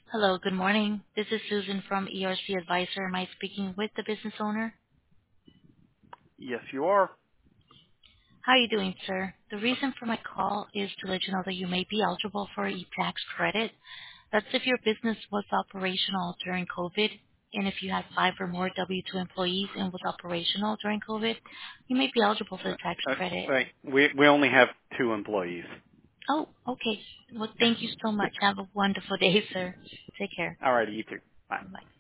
Hello, good morning. This is Susan from ERC Advisor. Am I speaking with the business owner? Yes, you are. How are you doing, sir? The reason for my call is to let you know that you may be eligible for a tax credit. That's if your business was operational during COVID, and if you had 5 or more W-2 employees and was operational during COVID, you may be eligible for the tax credit. Right. We only have 2 employees. Oh, okay. Well, thank you so much. Have a wonderful day, sir. Take care. All righty, you too. Bye. Bye.